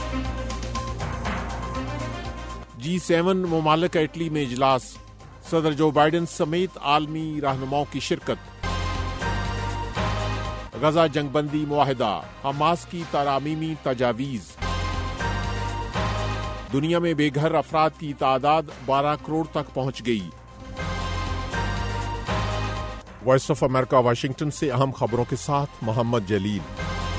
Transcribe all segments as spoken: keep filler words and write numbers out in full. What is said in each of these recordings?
جی seven ممالک کا Italy میں اجلاس، صدر جو بائیڈن سمیت عالمی رہنماؤں کی شرکت۔ غزہ جنگ بندی معاہدہ، حماس کی ترمیمی تجاویز۔ دنیا میں بے گھر افراد کی تعداد بارہ کروڑ تک پہنچ گئی۔ وائس آف امریکہ واشنگٹن سے اہم خبروں کے ساتھ محمد جلیل۔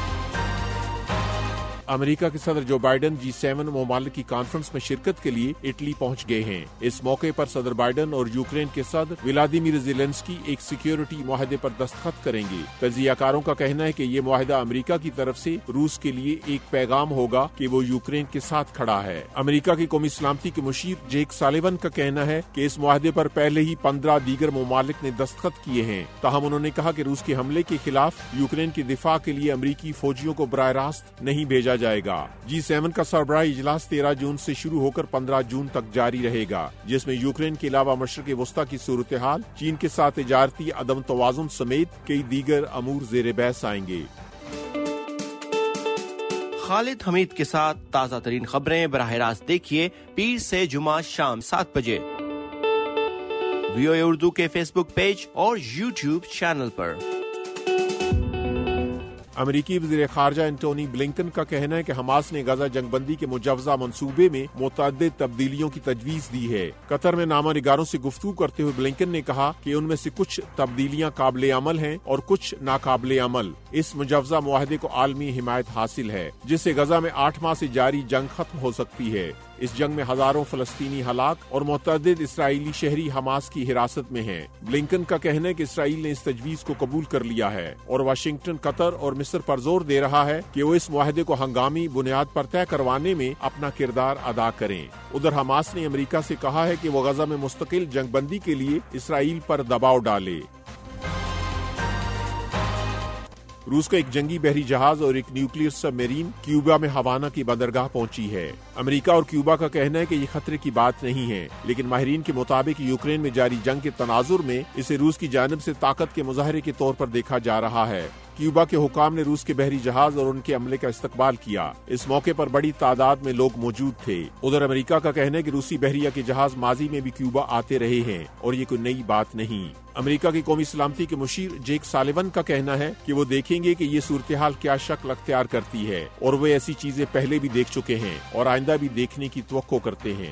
امریکہ کے صدر جو بائیڈن جی سیون ممالک کی کانفرنس میں شرکت کے لیے اٹلی پہنچ گئے ہیں۔ اس موقع پر صدر بائیڈن اور یوکرین کے صدر ولادیمیر زیلنسکی ایک سیکیورٹی معاہدے پر دستخط کریں گے۔ تجزیہ کاروں کا کہنا ہے کہ یہ معاہدہ امریکہ کی طرف سے روس کے لیے ایک پیغام ہوگا کہ وہ یوکرین کے ساتھ کھڑا ہے۔ امریکہ کی قومی سلامتی کے مشیر جیک سالیون کا کہنا ہے کہ اس معاہدے پر پہلے ہی پندرہ دیگر ممالک نے دستخط کیے ہیں، تاہم انہوں نے کہا کہ روس کے حملے کے خلاف یوکرین کی دفاع کے لیے امریکی فوجیوں کو براہ راست نہیں بھیجا جائے گا۔ جی سیون کا سربراہی اجلاس تیرہ جون سے شروع ہو کر پندرہ جون تک جاری رہے گا، جس میں یوکرین کے علاوہ مشرق وسطی کی صورتحال، چین کے ساتھ تجارتی عدم توازن سمیت کئی دیگر امور زیر بحث آئیں گے۔ خالد حمید کے ساتھ تازہ ترین خبریں براہ راست دیکھیے پیر سے جمعہ شام سات بجے وی او اے اردو کے فیس بک پیج اور یوٹیوب چینل پر۔ امریکی وزیر خارجہ انٹونی بلنکن کا کہنا ہے کہ حماس نے غزہ جنگ بندی کے مجوزہ منصوبے میں متعدد تبدیلیوں کی تجویز دی ہے۔ قطر میں نامہ نگاروں سے گفتگو کرتے ہوئے بلنکن نے کہا کہ ان میں سے کچھ تبدیلیاں قابل عمل ہیں اور کچھ ناقابل عمل۔ اس مجوزہ معاہدے کو عالمی حمایت حاصل ہے، جس سے غزہ میں آٹھ ماہ سے جاری جنگ ختم ہو سکتی ہے۔ اس جنگ میں ہزاروں فلسطینی ہلاک اور متعدد اسرائیلی شہری حماس کی حراست میں ہیں۔ بلنکن کا کہنا ہے کہ اسرائیل نے اس تجویز کو قبول کر لیا ہے اور واشنگٹن قطر اور مصر پر زور دے رہا ہے کہ وہ اس معاہدے کو ہنگامی بنیاد پر طے کروانے میں اپنا کردار ادا کریں۔ ادھر حماس نے امریکہ سے کہا ہے کہ وہ غزہ میں مستقل جنگ بندی کے لیے اسرائیل پر دباؤ ڈالے۔ روس کا ایک جنگی بحری جہاز اور ایک نیوکلیئر سب میرین کیوبا میں ہوانا کی بندرگاہ پہنچی ہے۔ امریکہ اور کیوبا کا کہنا ہے کہ یہ خطرے کی بات نہیں ہے، لیکن ماہرین کے مطابق یوکرین میں جاری جنگ کے تناظر میں اسے روس کی جانب سے طاقت کے مظاہرے کے طور پر دیکھا جا رہا ہے۔ کیوبا کے حکام نے روس کے بحری جہاز اور ان کے عملے کا استقبال کیا۔ اس موقع پر بڑی تعداد میں لوگ موجود تھے۔ ادھر امریکہ کا کہنا ہے کہ روسی بحریہ کے جہاز ماضی میں بھی کیوبا آتے رہے ہیں اور یہ کوئی نئی بات نہیں۔ امریکہ کی قومی سلامتی کے مشیر جیک سالیون کا کہنا ہے کہ وہ دیکھیں گے کہ یہ صورتحال کیا شکل اختیار کرتی ہے اور وہ ایسی چیزیں پہلے بھی دیکھ چکے ہیں اور آئندہ بھی دیکھنے کی توقع کرتے ہیں۔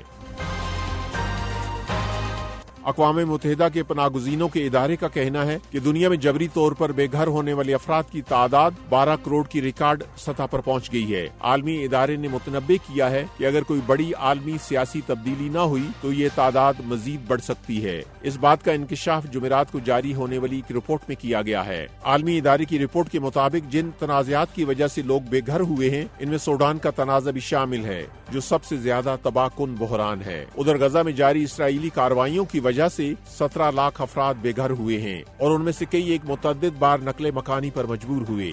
اقوام متحدہ کے پناہ گزینوں کے ادارے کا کہنا ہے کہ دنیا میں جبری طور پر بے گھر ہونے والے افراد کی تعداد بارہ کروڑ کی ریکارڈ سطح پر پہنچ گئی ہے۔ عالمی ادارے نے متنبع کیا ہے کہ اگر کوئی بڑی عالمی سیاسی تبدیلی نہ ہوئی تو یہ تعداد مزید بڑھ سکتی ہے۔ اس بات کا انکشاف جمعرات کو جاری ہونے والی ایک رپورٹ میں کیا گیا ہے۔ عالمی ادارے کی رپورٹ کے مطابق جن تنازعات کی وجہ سے لوگ بے گھر ہوئے ہیں، ان میں سوڈان کا تنازع بھی شامل ہے، جو سب سے زیادہ تباہ کن بحران ہے۔ ادھر غزہ میں جاری اسرائیلی کارروائیوں کی وجہ سے سترہ لاکھ افراد بے گھر ہوئے ہیں اور ان میں سے کئی ایک متعدد بار نقل مکانی پر مجبور ہوئے۔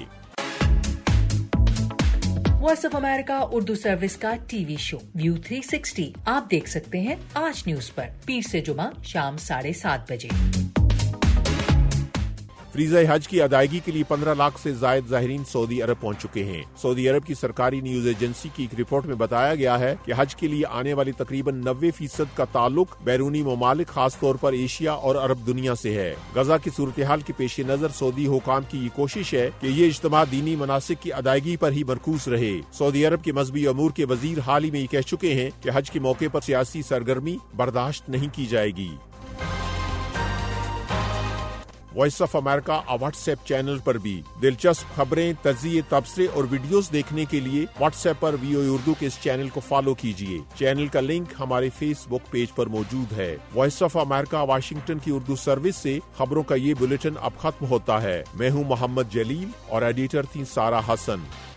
Voice of America Urdu service کا T V show View three sixty آپ دیکھ سکتے ہیں آج نیوز پر پیر سے جمعہ شام ساڑھے سات بجے۔ فریضہ حج کی ادائیگی کے لیے پندرہ لاکھ سے زائد زائرین سعودی عرب پہنچ چکے ہیں۔ سعودی عرب کی سرکاری نیوز ایجنسی کی ایک رپورٹ میں بتایا گیا ہے کہ حج کے لیے آنے والی تقریباً نوے فیصد کا تعلق بیرونی ممالک خاص طور پر ایشیا اور عرب دنیا سے ہے۔ غزہ کی صورتحال کے پیش نظر سعودی حکام کی یہ کوشش ہے کہ یہ اجتماع دینی مناسک کی ادائیگی پر ہی مرکوز رہے۔ سعودی عرب کے مذہبی امور کے وزیر حال ہی میں یہ کہہ چکے ہیں کہ حج کے موقع پر سیاسی سرگرمی برداشت نہیں کی جائے گی۔ Voice of America WhatsApp channel پر بھی دلچسپ خبریں، تجزیے، تبصرے اور ویڈیوز دیکھنے کے لیے واٹس ایپ پر وی او اے اردو کے اس چینل کو فالو کیجیے۔ چینل کا لنک ہمارے فیس بک پیج پر موجود ہے۔ وائس آف امریکہ واشنگٹن کی اردو سروس سے خبروں کا یہ بلیٹن اب ختم ہوتا ہے۔ میں ہوں محمد جلیل اور ایڈیٹر تھی سارہ حسن۔